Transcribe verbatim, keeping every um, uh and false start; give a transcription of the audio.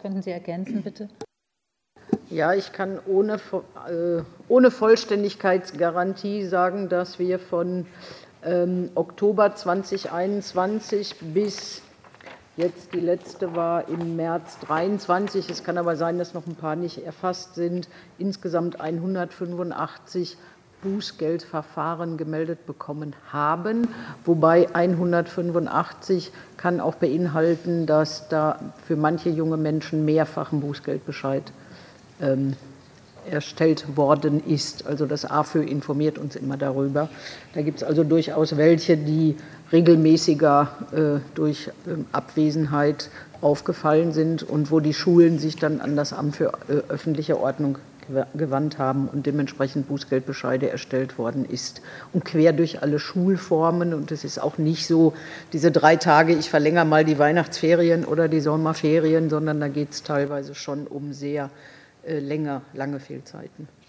Könnten Sie ergänzen, bitte? Ja, ich kann ohne, äh, ohne Vollständigkeitsgarantie sagen, dass wir von ähm, Oktober zweitausendeinundzwanzig bis jetzt, die letzte war im März zweitausenddreiundzwanzig, es kann aber sein, dass noch ein paar nicht erfasst sind, insgesamt hundertfünfundachtzig Bußgeldverfahren gemeldet bekommen haben, wobei hundertfünfundachtzig kann auch beinhalten, dass da für manche junge Menschen mehrfach ein Bußgeldbescheid ähm, erstellt worden ist. Also das AFÖ informiert uns immer darüber. Da gibt es also durchaus welche, die regelmäßiger äh, durch äh, Abwesenheit aufgefallen sind und wo die Schulen sich dann an das Amt für äh, öffentliche Ordnung gewandt haben und dementsprechend Bußgeldbescheide erstellt worden ist. Und quer durch alle Schulformen. Und es ist auch nicht so, diese drei Tage, ich verlängere mal die Weihnachtsferien oder die Sommerferien, sondern da geht es teilweise schon um sehr äh, länger, lange Fehlzeiten.